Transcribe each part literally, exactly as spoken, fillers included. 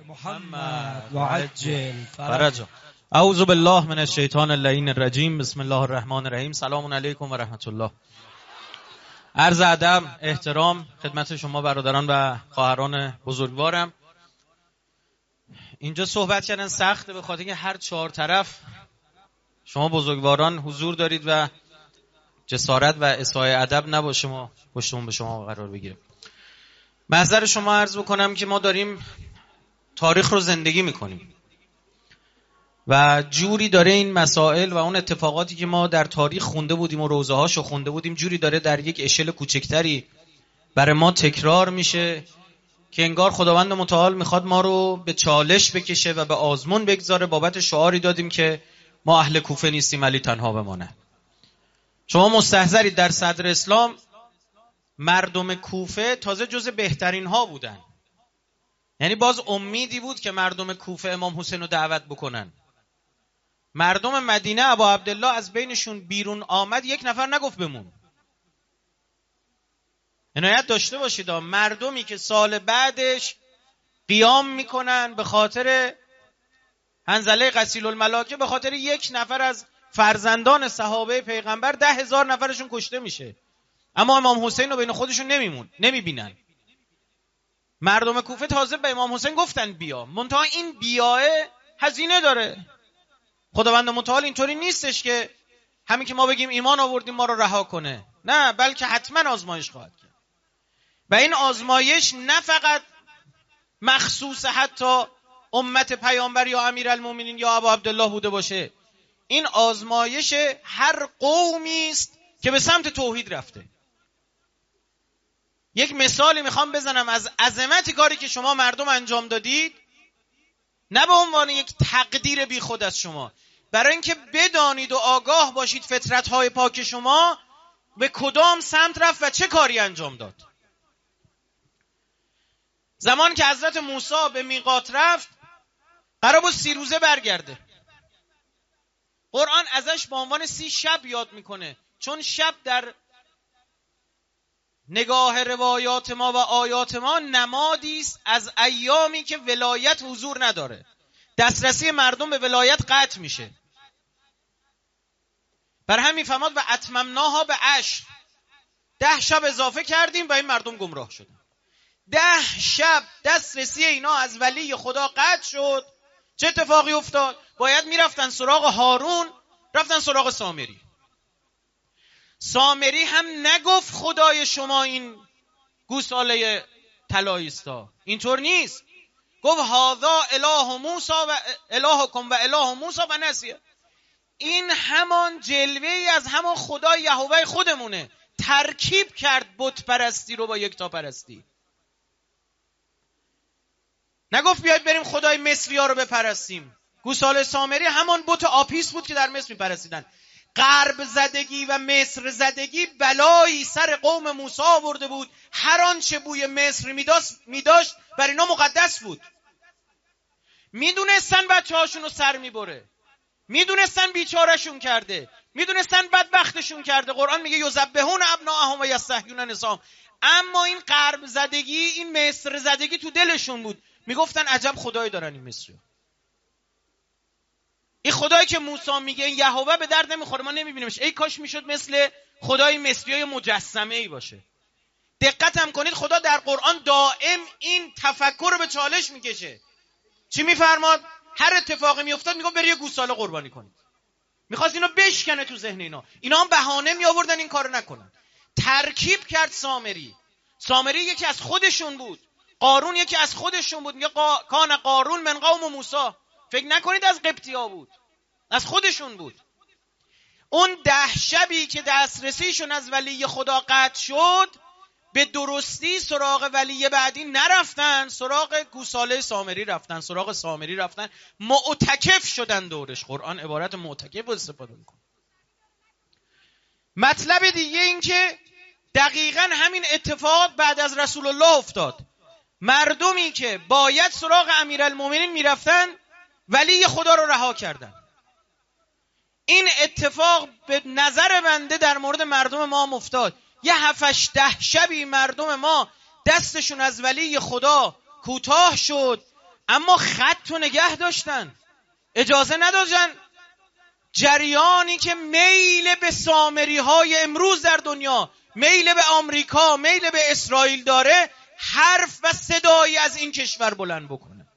محمد و عجل فرج. اعوذ بالله من الشیطان اللعین الرجیم. بسم الله الرحمن الرحیم. سلام علیکم و رحمت الله. عرض ادب احترام خدمت شما برادران و خواهران بزرگوارم. اینجا صحبت کردن سخته به خاطر اینکه هر چهار طرف شما بزرگواران حضور دارید و جسارت و اصاعه ادب نباشه ما پشتمون به شما قرار بگیره. محضر شما عرض بکنم که ما داریم تاریخ رو زندگی میکنیم و جوری داره این مسائل و اون اتفاقاتی که ما در تاریخ خونده بودیم و روزه هاشو خونده بودیم جوری داره در یک اشل کوچکتری برای ما تکرار میشه که انگار خداوند متعال میخواد ما رو به چالش بکشه و به آزمون بگذاره. بابت شعاری دادیم که ما اهل کوفه نیستیم علی تنها بمانه. شما مستحضرید در صدر اسلام مردم کوفه تازه جز بهترین ها بودن، یعنی باز امیدی بود که مردم کوفه امام حسین رو دعوت بکنن. مردم مدینه ابا عبدالله از بینشون بیرون آمد، یک نفر نگفت بمون. عنایت داشته باشید مردمی که سال بعدش قیام میکنن به خاطر حنظله غسیل الملاکه، به خاطر یک نفر از فرزندان صحابه پیغمبر ده هزار نفرشون کشته میشه، اما امام حسین رو بین خودشون نمیمون نمیبینن. مردم کوفه تازه به امام حسین گفتن بیا، منتها این بیاه هزینه داره. خداوند متعال اینطوری نیستش که همین که ما بگیم ایمان آوردیم ما رو رها کنه، نه، بلکه حتما آزمایش خواهد کرد. و این آزمایش نه فقط مخصوص حتی امت پیامبر یا امیرالمومنین یا ابا عبدالله بوده باشه، این آزمایش هر قومی است که به سمت توحید رفته. یک مثالی میخوام بزنم از عظمت کاری که شما مردم انجام دادید، نه به عنوان یک تقدیر بی خود از شما، برای اینکه بدانید و آگاه باشید فطرت‌های پاک شما به کدام سمت رفت و چه کاری انجام داد. زمان که حضرت موسی به میقات رفت قرار بود سی روزه برگرده. قرآن ازش به عنوان سی شب یاد میکنه، چون شب در نگاه روایات ما و آیات ما نمادی است از ایامی که ولایت حضور نداره، دسترسی مردم به ولایت قطع میشه. بر همین فرماد و اتممناها به عشر، ده شب اضافه کردیم و این مردم گمراه شدن. ده شب دسترسی اینا از ولی خدا قطع شد. چه اتفاقی افتاد؟ باید میرفتن سراغ هارون، رفتن سراغ سامری. سامری هم نگفت خدای شما این گوساله طلایی است، اینطور نیست. گفت هذا اله موسی و الهکم و اله موسی و نسیه. این همان جلوه ای از همان خدای یهوه خودمونه. ترکیب کرد بت پرستی رو با یکتا پرستی. نگفت بیاید بریم خدای مصری ها رو بپرستیم. گوساله سامری همان بت آپیس بود که در مصر میپرستیدن. غرب زدگی و مصر زدگی بلایی سر قوم موسی آورده بود. هر آنچه بوی مصر میداشت بر اینا مقدس بود. میدونستن بچه هاشون رو سر میبره، میدونستن بیچارشون کرده، میدونستن بدبختشون کرده. قرآن میگه یذبحون ابناءهم و یستحیون نساءهم. اما این غرب زدگی، این مصر زدگی تو دلشون بود. میگفتن عجب خدایی دارن این مصری. این خدایی که موسی میگه این یهوه به درد نمیخوره، ما نمیبینیمش. ای کاش میشد مثل خدای مصریای مجسمه ای باشه. دقت هم کنید خدا در قرآن دائم این تفکر رو به چالش میکشه. چی میفرماد؟ هر اتفاقی میافتاد میگه برید یه گوساله قربانی کنید. میخواست اینو بشکنه تو ذهن اینا. اینا هم بهانه میآوردن این کارو نکنن. ترکیب کرد سامری. سامری یکی از خودشون بود. قارون یکی از خودشون بود. میگه قا... کان قارون من قوم موسی. فکر نکنید از قبطی‌ها بود، از خودشون بود. اون ده شبی که دسترسیشون از ولی خدا قطع شد، به درستی سراغ ولی بعدی نرفتن، سراغ گوساله سامری رفتن، سراغ سامری رفتن، معتکف شدن دورش. قرآن عبارت معتکف استفاده میکنه. مطلب دیگه این که دقیقاً همین اتفاق بعد از رسول الله افتاد. مردمی که باید سراغ امیرالمومنین میرفتن ولی خدا رو رها کردن. این اتفاق به نظر بنده در مورد مردم ما افتاد. یه هفتش ده شبی مردم ما دستشون از ولی خدا کوتاه شد اما خط و نگه داشتن، اجازه ندادن جریانی که میل به سامری های امروز در دنیا، میل به آمریکا، میل به اسرائیل داره، حرف و صدایی از این کشور بلند بکنه.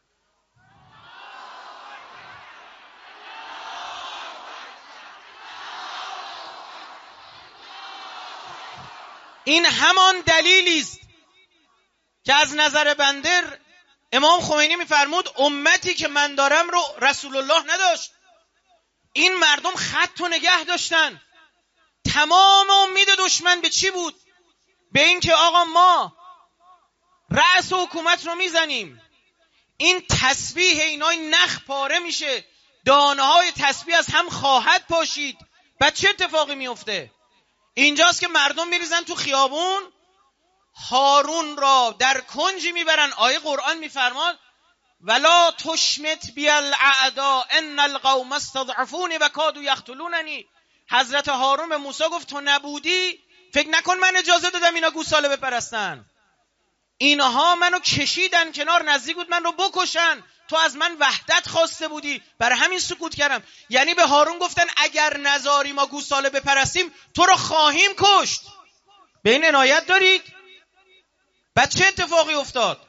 این همان دلیلی است که از نظر بنده امام خمینی میفرمود امتی که من دارم رو رسول الله نداشت. این مردم خط و نگه داشتن. تمام امید دشمن به چی بود؟ به این که آقا ما رأس حکومت رو میزنیم، این تسبیح اینای نخ پاره میشه، دانه های تسبیح از هم خواهد پاشید. بعد چه اتفاقی میفته؟ اینجاست که مردم میریزن تو خیابون، هارون را در کنجی میبرن. آیه قرآن میفرماد ولا تشمت بی الاعدا ان القوم استضعفونی و کادوا یقتلوننی. حضرت هارون به موسی گفت تو نبودی فکر نکن من اجازه دادم اینا گوساله بپرستن، اینها منو کشیدن کنار، نزدیک بود من رو بکشن، تو از من وحدت خواسته بودی، برای همین سکوت کردم. یعنی به هارون گفتن اگر نذاری ما گوساله بپرستیم تو رو خواهیم کشت. به این عنایت دارید؟ بعد چه اتفاقی افتاد؟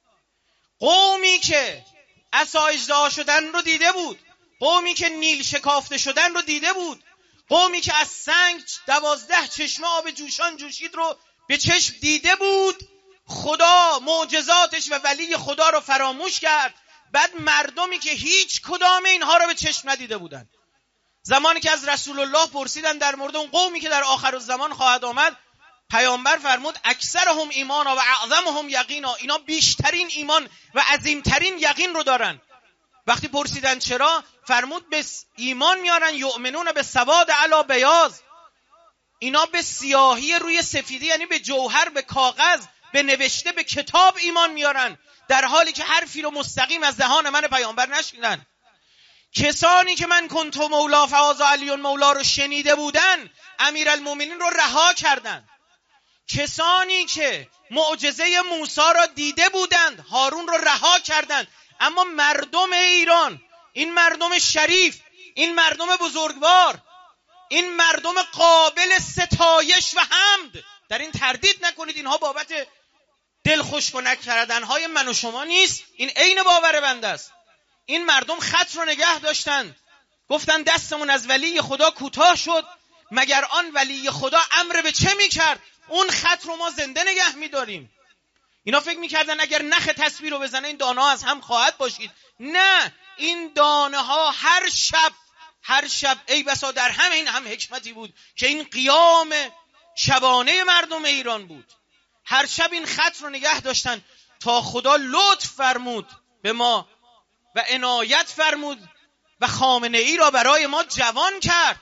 قومی که عصا اژدها شدن رو دیده بود، قومی که نیل شکافته شدن رو دیده بود، قومی که از سنگ دوازده چشمه آب جوشان جوشید رو به چشم دیده بود، خدا معجزاتش و ولی خدا رو فراموش کرد. بعد مردمی که هیچ کدام اینها رو به چشم ندیده بودن، زمانی که از رسول الله پرسیدن در مورد اون قومی که در آخر الزمان خواهد آمد، پیامبر فرمود اکثرهم ایمانا و اعظمهم یقینا، اینا بیشترین ایمان و عظیمترین یقین رو دارن. وقتی پرسیدن چرا، فرمود به ایمان میارن یؤمنون به سواد علی بیاض، اینا به سیاهی روی سفیدی، یعنی به جوهر، به کاغذ، به نوشته، به کتاب ایمان میارن، در حالی که حرفی رو مستقیم از دهان من پیامبر نشنیدن. کسانی که من کنت مولا فهذا علی مولا رو شنیده بودن، امیرالمومنین رو رها کردن. کسانی که معجزه موسی را دیده بودند، هارون رو رها کردند. اما مردم ایران، این مردم شریف، این مردم بزرگوار، این مردم قابل ستایش و حمد، در این تردید نکنید اینها بابت دل خوش کنک کردنهای من و شما نیست، این عین باور بنده است. این مردم خط رو نگه داشتن، گفتن دستمون از ولی خدا کوتاه شد، مگر آن ولی خدا امر به چه میکرد؟ اون خط رو ما زنده نگه میداریم. اینا فکر میکردن اگر نخ تسبیح رو بزنه این دانه ها از هم خواهد باشید. نه، این دانه ها هر شب هر شب ای بسا در همین هم حکمتی بود که این قیام شبانه مردم ایران بود. هر شب این خط رو نگه داشتن تا خدا لطف فرمود به ما و عنایت فرمود و خامنه ای را برای ما جوان کرد.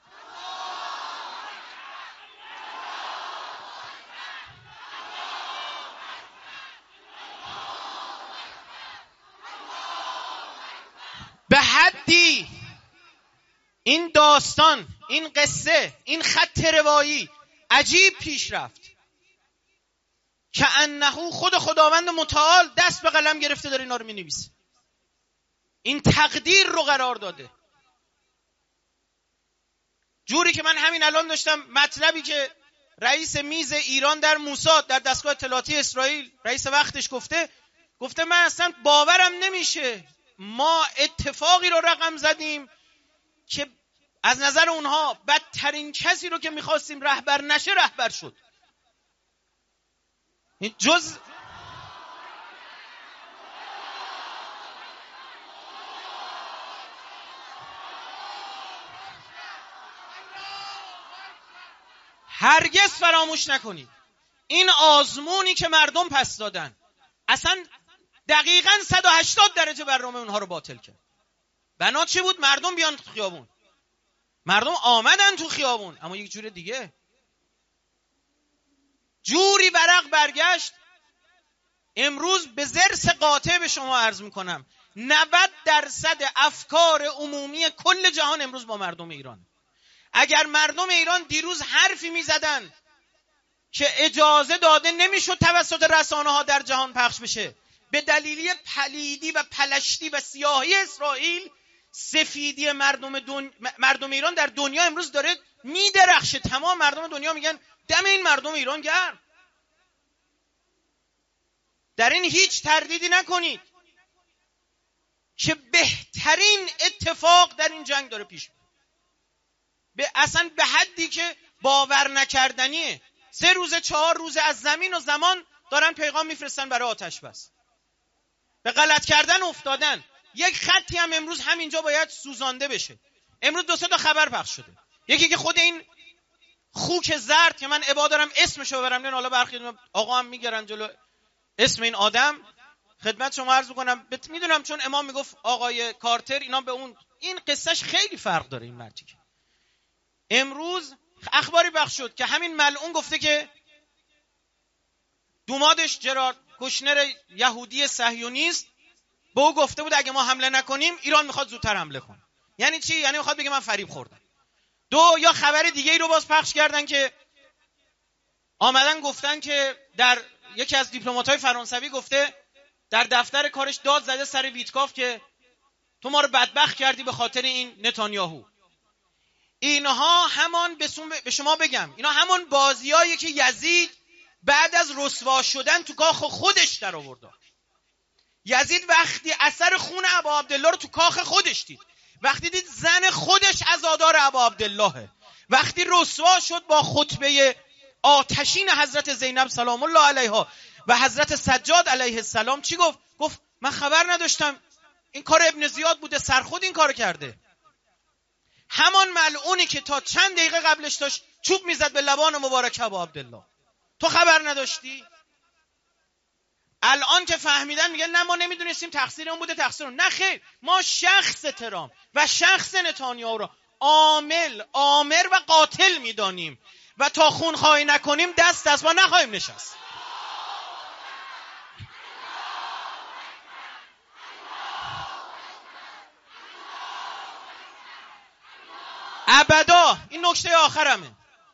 به حدی این داستان، این قصه، این خط روایی عجیب پیش رفت که انه خود خداوند متعال دست به قلم گرفته داره اینا رو می نویسه، این تقدیر رو قرار داده. جوری که من همین الان داشتم مطلبی که رئیس میز ایران در موساد در دستگاه اطلاعاتی اسرائیل رئیس وقتش گفته گفته من اصلا باورم نمیشه، ما اتفاقی رو رقم زدیم که از نظر اونها بدترین کسی رو که میخواستیم رهبر نشه رهبر شد. جز هرگز فراموش نکنید این آزمونی که مردم پس دادن اصلا دقیقاً صد و هشتاد درجه برنامه اونها رو باطل کرد. بنا چی بود؟ مردم بیان تو خیابون. مردم آمدن تو خیابون، اما یک جور دیگه، جوری ورق برگشت. امروز به ضرس قاطع به شما عرض میکنم نود درصد افکار عمومی کل جهان امروز با مردم ایران. اگر مردم ایران دیروز حرفی میزدن که اجازه داده نمیشد توسط رسانه ها در جهان پخش بشه، به دلیل پلیدی و پلشتی و سیاهی اسرائیل سفیدی مردم, دن... مردم ایران در دنیا امروز داره میدرخشه. تمام مردم دنیا میگن دم این مردم ایران گرم. در این هیچ تردیدی نکنید که بهترین اتفاق در این جنگ داره پیش میره، به اصلا به حدی که باور نکردنیه. سه روز چهار روز از زمین و زمان دارن پیغام میفرستن برای آتش بس. به غلط کردن افتادن. یک خطی هم امروز همینجا باید سوزانده بشه. امروز دو سه تا خبر پخش شده. یکی که خود این خوک زرد که من ابا دارم اسمشو ببرم، نه حالا برخی آقا هم میگرن جلو اسم این آدم. خدمت شما عرض میکنم میدونم چون امام میگفت آقای کارتر، اینا به اون این قصهش خیلی فرق داره. این مرتی که امروز اخباری پخش شد که همین ملعون گفته که دومادش جرارد کوشنر یهودی صهیونیست به او گفته بود اگه ما حمله نکنیم ایران میخواد زودتر حمله کنه. یعنی چی؟ یعنی میخواد بگه من فریب خوردم. دو یا خبر دیگه ای رو باز پخش کردن که آمدن گفتن که در یکی از دیپلمات‌های فرانسوی گفته در دفتر کارش داد زده سر ویتکاف که تو ما رو بدبخت کردی به خاطر این نتانیاهو. اینها همان به شما بگم اینا همون بازیایی که یزید بعد از رسوا شدن تو کاخ خودش در آورد. یزید وقتی اثر خون ابا عبدالله رو تو کاخ خودش دید، وقتی دید زن خودش عزادار ابا عبدالله، وقتی رسوا شد با خطبه آتشین حضرت زینب سلام الله علیها و حضرت سجاد علیه السلام، چی گفت؟ گفت من خبر نداشتم، این کار ابن زیاد بوده، سرخود این کار کرده. همان ملعونی که تا چند دقیقه قبلش داشت چوب میزد به لبان مبارک ابا عبدالله، تو خبر نداشتی؟ الان که فهمیدن میگن نه ما نمیدونستیم، تقصیر اون بوده، تقصیر اون. نه خیر، ما شخص ترامپ و شخص نتانیاهو را عامل، آمر و قاتل میدانیم و تا خونخواهی نکنیم دست دست ما نخواهیم نشست. ابدا. این نکته آخرمه.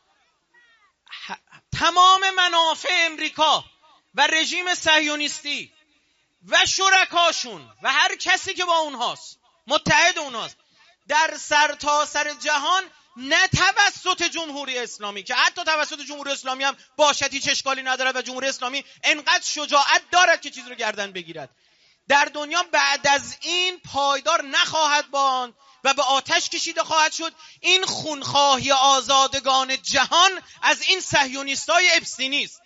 تمام منافع امریکا و رژیم صهیونیستی و شرکاشون و هر کسی که با اونهاست، متحد اونهاست، در سرتاسر سر جهان، نه توسط جمهوری اسلامی که حتی توسط جمهوری اسلامی هم باشد هیچ اشکالی ندارد و جمهوری اسلامی انقدر شجاعت دارد که چیز رو گردن بگیرد، در دنیا بعد از این پایدار نخواهد ماند و به آتش کشیده خواهد شد. این خونخواهی آزادگان جهان از این صهیونیستای اپستینی است.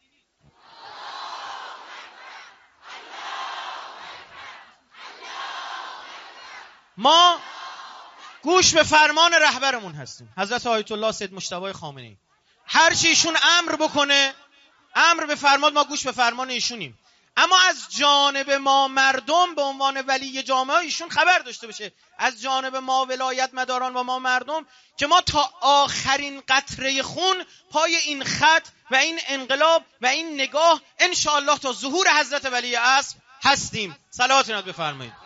ما گوش به فرمان رهبرمون هستیم، حضرت آیت الله سید مجتبی خامنه‌ای. هر چی ایشون امر بکنه، امر به فرمان، ما گوش به فرمان ایشونیم. اما از جانب ما مردم به عنوان ولی جامعه ایشون خبر داشته باشه، از جانب ما ولایت مداران و ما مردم، که ما تا آخرین قطره خون پای این خط و این انقلاب و این نگاه انشاءالله تا ظهور حضرت ولی عصر هستیم. صلوات نات بفرمایید.